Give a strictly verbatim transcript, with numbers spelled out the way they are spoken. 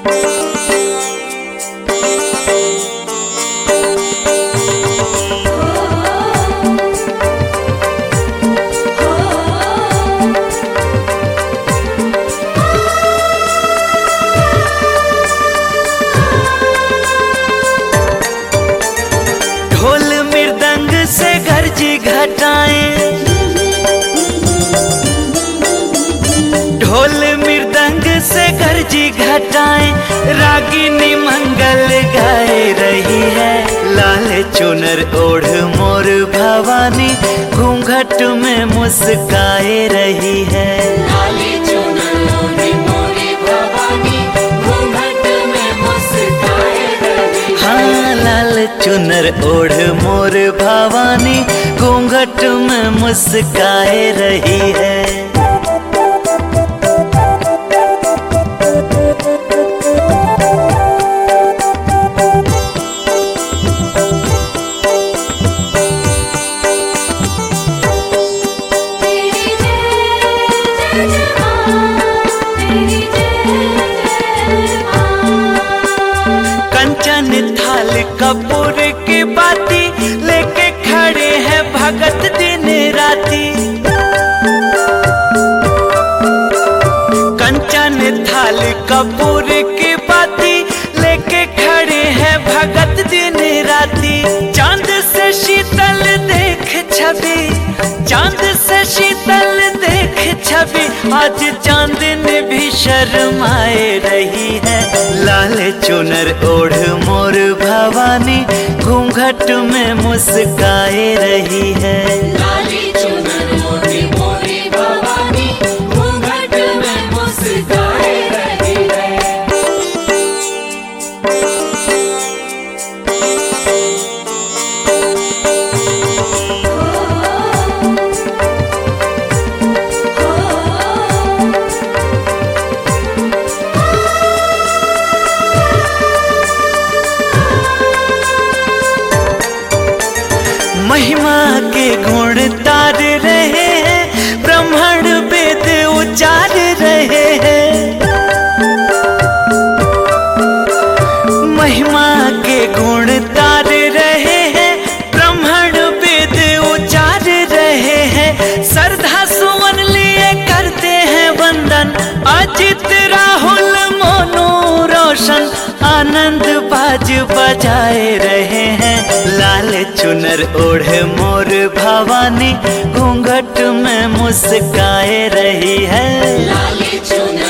ढोल मृदंग से गर्जी घटाएं, ढोल मृदंग से गर्जी घटाएं, रागिनी मंगल गाए रही है। लाल चुनर ओढ़ मोर भवानी घूंघट में मुस्काए रही है। लाल चुनर ओढ़ मोर भवानी घूंघट में मुस्काए रही है। हाँ, लाल चुनर ओढ़ मोर भवानी घूंघट में मुस्काए रही है। कंचन थाल कपूर की बाती लेके खड़े हैं भगत दिन राती। कंचन थाल कपूर की बाती लेके खड़े हैं भगत दिन राती। चांद से शीतल देख छवि, चांद से शीतल देख छवि, आज चांदनी भी शर्माए रही है। लाल चुनर ओढ़ मोर भवानी घूंघट में मुस्काए रही है। लाल चुनर ओढ़ मोर भवानी घूंघट में मुस्काए रही है। महिमा के गुण तार रहे हैं, ब्राह्मण वेद उचार रहे हैं। महिमा के गुण तार रहे हैं, ब्राह्मण वेद उचार रहे हैं। श्रद्धा सुमन लिए करते हैं वंदन, अजित राहुल मोनू रोशन आनंद बाज बजाए रहे हैं। लाल चुनर ओढ़ मोर भवानी घूंघट में मुस्काए रही है। लाल चुनर